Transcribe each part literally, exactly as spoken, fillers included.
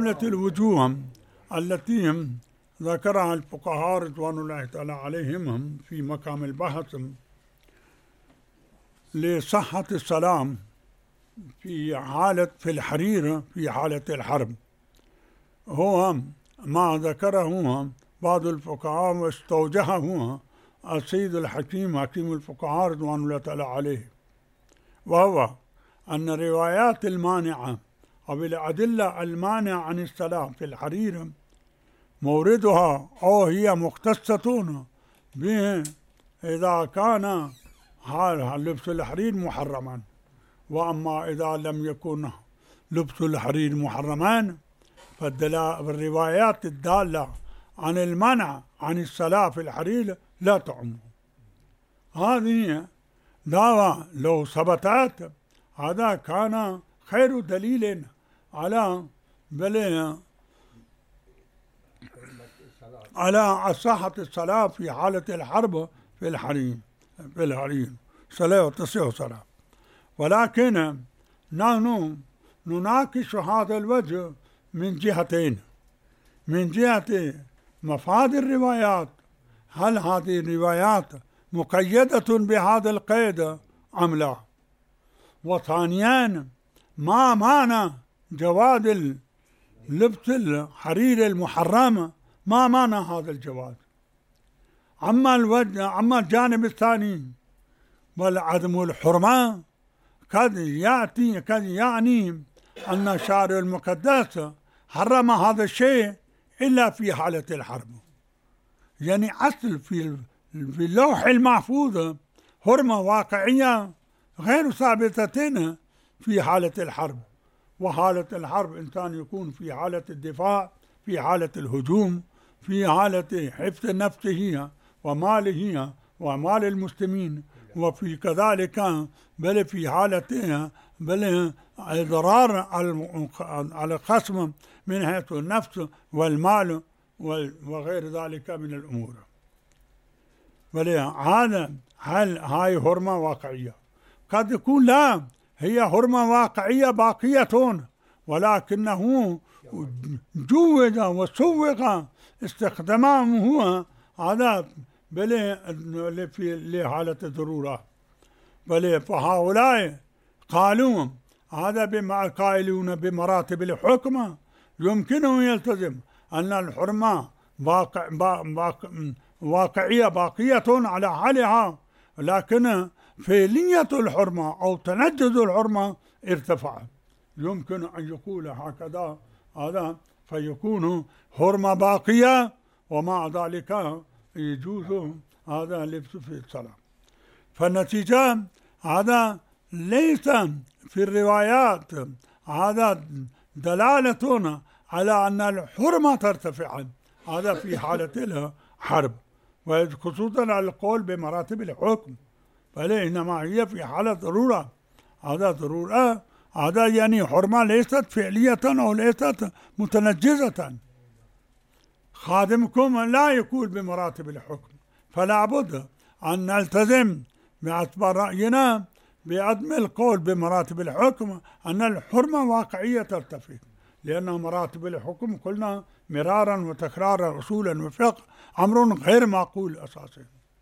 جملة الوجوه التي ذكرها الفقهاء رضوان الله تعالى عليهم في مقام البحث لصحة الصلاة في حالة في الحرير في حالة الحرب، هو ما ذكره بعض الفقهاء واستوجهه السيد الحكيم حكيم الفقهاء رضوان الله تعالى عليه، وهو أن الروايات المانعة أو الأدلة المانعة عن الصلاة في الحرير موردها أو هي مختصة به إذا كان لبس الحرير محرما، وأما إذا لم يكن لبس الحرير محرما فالروايات الدالة عن المنع عن الصلاة في الحرير لا تعم. هذه دعوة لو ثبتت هذا كان خير دليل على بل على صحة الصلاة في حالة الحرب في الحرير في الحرير صلاة وتصح صلاة. ولكن نحن نناقش هذا الوجه من جهتين: من جهة مفاد الروايات، هل هذه الروايات مقيدة بهذا القيد أم لا؟ وثانيا ما معنى جواز لبس الحرير المحرم، ما معنى هذا الجواز؟ أما الوجه أما الجانب الثاني والعدم الحرمة قد يأتي قد يعني أن الشارع المقدس حرم هذا الشيء إلا في حالة الحرب، يعني أصل في في اللوح المحفوظ حرمة واقعية غير ثابتة في حالة الحرب. وحالة الحرب إنسان يكون في حالة الدفاع، في حالة الهجوم، في حالة حفظ نفسه وماله ومال المسلمين، وفي كذلك بل في حالة بل إضرار على الخصم من حيث النفس والمال وغير ذلك من الأمور. بل هذا هل هاي حرمة واقعية؟ قد يكون لا، هي حرمة واقعية باقية، ولكنه جوز وسوق استخدامه هذا بل في لحالة الضرورة. بل فهؤلاء قالوا هذا بما قائلون بمراتب الحكم يمكنه يلتزم أن الحرمة واقع باق واقعية باقية على حالها، لكن فعلية الحرمة أو تنجز الحرمة ارتفع. يمكن أن يقول هكذا هذا فيكون حرمة باقية، ومع ذلك يجوز هذا لبس في الصلاة. فالنتيجة هذا ليس في الروايات هذا دلالة على أن الحرمة ترتفع، هذا في حالة الحرب، وخصوصا على القول بمراتب الحكم، بل إنما هي في حالة ضرورة. هذا ضرورة، هذا يعني حرمة ليست فعلية أو ليست متنجزة. خادمكم لا يقول بمراتب الحكم، فلا بد أن نلتزم باعتبار رأينا بعدم القول بمراتب الحكم أن الحرمة واقعية ترتفع، لأن مراتب الحكم قلنا مرارا وتكرارا أصولا وفقه أمر غير معقول أساسا.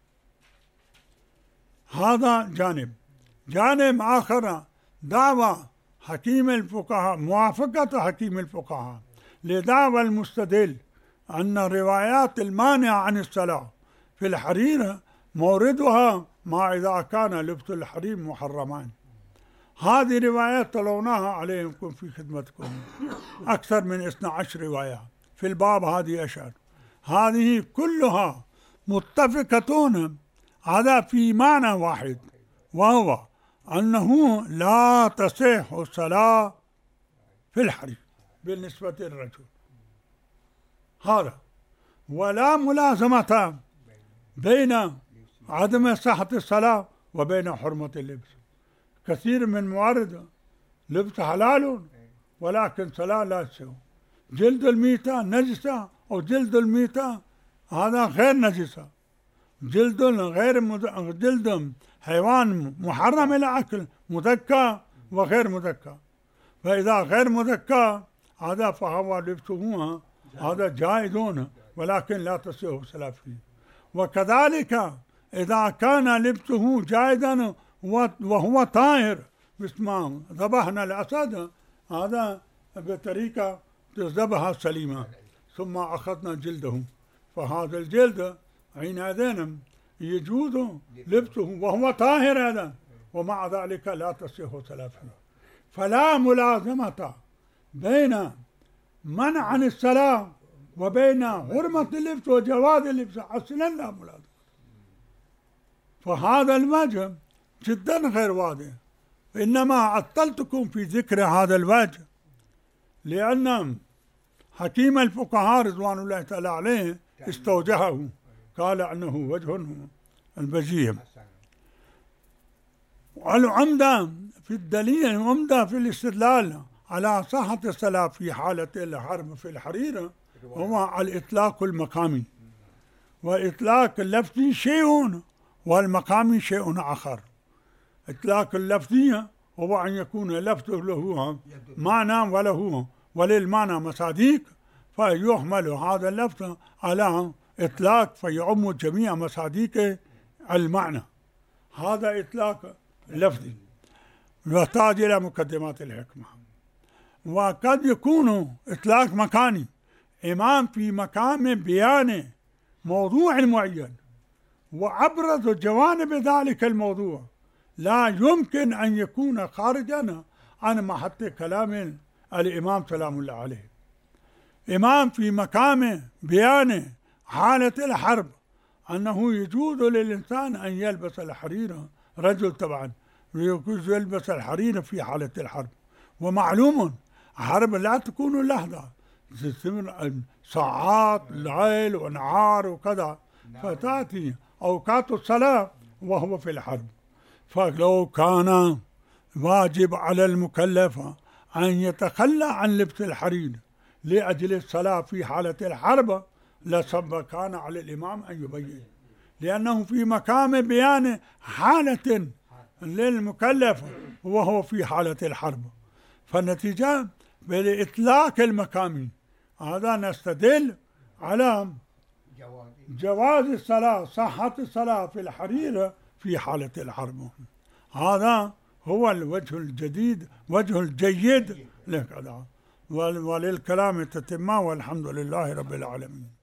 هذا جانب. جانب آخر دعوى حكيم الفقهاء، موافقة حكيم الفقهاء لدعوى المستدل أن الروايات المانعة عن الصلاة في الحرير موردها ما إذا كان لبس الحرير محرمان. هذه روايات تلوناها عليكم في خدمتكم، أكثر من اثنتي عشرة رواية في الباب هذه أشهر، هذه كلها متفقة هذا في معنى واحد، وهو أنه لا تصح الصلاة في الحرير بالنسبة للرجل، هذا ولا ملازمة بين عدم صحة الصلاة وبين حرمة اللبس. كثير من موارد لبس حلال ولكن صلاة لا تسوي. جلد الميتة نجسة أو جلد الميتة هذا غير نجسة، جلد غير مد... جلد حيوان محرم الأكل مذكى وغير مذكى، فإذا غير مذكى هذا فهو لبسه هذا جائز ولكن لا تصح الصلاة فيه. وكذلك إذا كان لبسه جائزا وهو طاهر باسمه ذبحنا الأسد هذا بطريقة ذبحها سليمة ثم أخذنا جلده، فهذا الجلد حينئذ يجوز لبسه وهو طاهر هذا، ومع ذلك لا تصح الصلاة فيه. فلا ملازمة بين منع عن الصلاة وبين حرمة اللبس وجواز اللبس، أصلا لا ملازمة. فهذا الوجه جدا غير واضح، إنما عطلتكم في ذكر هذا الوجه لأن حكيم الفقهاء رضوان الله تعالى عليه استوجهه، قال أنه وجه البجيه. والعمدة في الدليل، العمدة في الاستدلال على صحة الصلاة في حالة الحرب في الحريرة هو الإطلاق المقامي، وإطلاق اللفظي شيء والمقامي شيء آخر. إطلاق اللفظي هو أن يكون لفظه له معنى وله وللمعنى مصادق، فيحمل هذا اللفظ على إطلاق فيعم جميع مصادق المعنى، هذا إطلاق لفظي يحتاج إلى مقدمات الحكمة. وقد يكون إطلاق مكاني، إمام في مقام بيان موضوع معين وأبرز جوانب ذلك الموضوع لا يمكن أن يكون خارجا عن محط كلام الإمام سلام الله عليه. إمام في مقام بيان حالة الحرب أنه يجوز للإنسان أن يلبس الحرير، رجل طبعا يجوز يلبس الحرير في حالة الحرب، ومعلوم الحرب لا تكون لحظة، ساعات ليل ونهار وكذا، فتأتي أوقات الصلاة وهو في الحرب. فلو كان واجب على المكلف أن يتخلى عن لبس الحرير لأجل الصلاة في حالة الحرب لصب كان على الإمام أن يبين، لأنه في مقام بيان حالة للمكلف وهو في حالة الحرب. فالنتيجة بالإطلاق المقامي هذا نستدل على جواز الصلاة، صحة الصلاة في الحرير في حالة الحرب. هذا هو الوجه الجديد، وجه الجيد لكذا، وللكلام تتمة، والحمد لله رب العالمين.